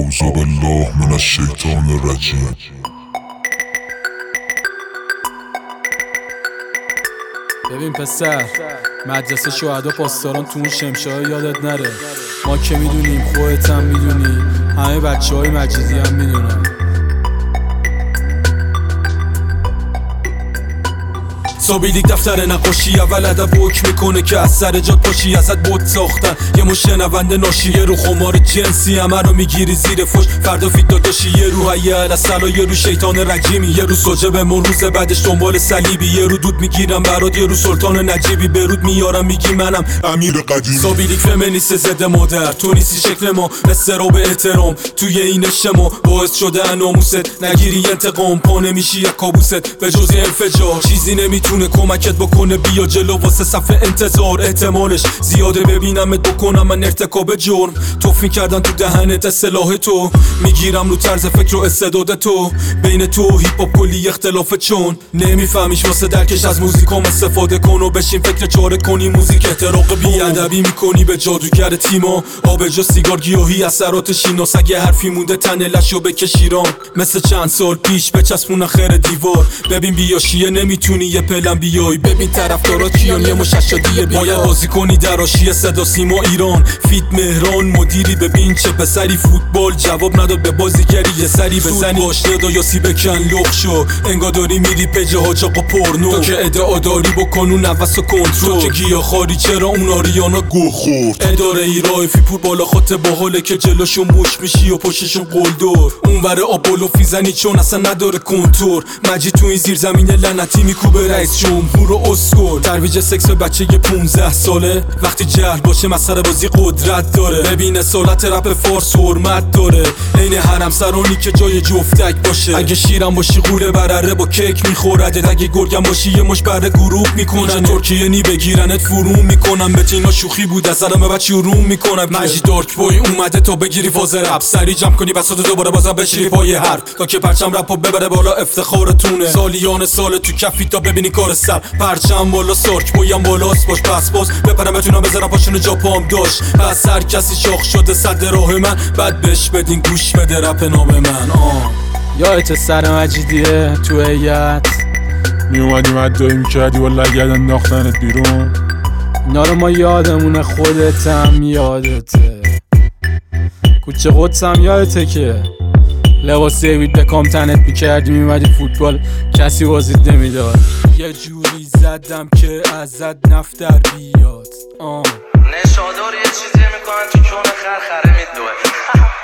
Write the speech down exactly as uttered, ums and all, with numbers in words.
اعوذ بالله من الشیطان الرجیم. ببین پسر، مدرسه شهدا پاسداران تو اون شمشاه یادت نره. ما که میدونیم، خودت هم میدونی، همه بچه های مجیزی هم میدونن. سابیلیک دفتر نقاشی اول ادب حکم میکنه که از سر جات پاشی، ازت بود ساختن یه مش شنونده ناشی، یه رو خمار جنسی همه رو میگیری زیر فش، فردا فیت داداشی یه رو حیه الاسلا، یه رو شیطان رجیمی، یه رو ساجب من روز بعدش دنبال صلیبی، یه رو دود میگیرم برات، یه رو سلطان نجیبی، برود میارم میگی منم امیر قدیمی. سابیلیک فمینیست ضد مادر، تو نیستی شکل ما، استراب احترام توی این شما باعث شده ناموست نگیری انتقام، پا نمیشی یک کابوست به جز انفجار، چیزی نمیتونه کمکت بکنه، بیا جلو واسه صف انتظار، احتمالش زیاده ببینمت بکنم من ارتکاب جرم، توف میکردن تو دهنت اصطلاح تو، میگیرم رو طرز فکر و استعداد تو، بین تو و هیپ هاپ کلی اختلافه، چون نمیفهمیش واسه درکش از موزیکام استفاده کن و بشین فکر چاره کنی موزیک احتراق بی ادبی میکنی به جادوگر تیما، آبجو سیگار گیاهی اثرات شیناس، اگه حرفی مونده تن لشو بکشیران، مثل چند سال پیش بچسبون آخر دیوار، ببین بیاشیه نمیتونی یه پلن بیای، ببین طرفدارات کیان یه مششادیه، باید بازی کنی دراشی صدا سیما ایران، فیت مهران مدیری، ببین چه پسری فوتبال جواب نداد به بازیگری، یه سری بزنی باش ندا یا سی بکن لخ شو، انگار داری میری پج حاجاق و پورنو، تو که ادعا داری بکن و نفس و کنترل، که گیاه خاری چرا اون آریانا گو خورد، اداره ای رایفی پور بالا خاطر باحاله که جلوشون موش میشی و پشتشون قلدور، اون ور آبولو فیزنی چون اصلا نداره کنتور، مجید تو این زیر زمین لعنتی میکوبه رئیس جمهور و اسکل، ترویج سکس به بچه پونزده ساله، وقتی جهل باشه مسخره بازی قدرت داره، ببین اصالت رپ فارس حرمت داره، عین حرم سرانی که جای جفتک باشه، اگه شیرم باشی قوله برره با کیک میخورد، اگه گرگم باشی یه مش بره گروه میکنن، ترکیه نی بگیرنت فرو میکنن، بتینا شوخی بود از الان به بچی روم میکنن، مجید دارک بوی اومده تا بگیری فاز رپ، سری جمع کنی بساط دوباره بازم بشیری پای حرف، تا که پرچم رپو ببره بالا افتخارتونه، سالیان سال تو کفی تا ببینی کار سر، پرچم بالا سارک بویم بالاست باش، پس باز بپرم بتونم بزنم پاشون جا پام داشت، پس هر کسی شاخ شده صد راه من، بعد بهش بدین گوش بده رپ نام من. آه یادت سر مجیدیه تو هیئت میومدی مدعی میکردی والله گرد انداختنت بیرون، اینا رو ما یادمونه، خودتم یادته، کوچه قدسم یادته که لباس دیوید بکام تنت میکردی میومدی فوتبال کسی بازیت نمیداد، یه جوری زدم که ازت نفتر بیاد. آه نشادار یه چیزی میکنن تو کون خر خره میدوه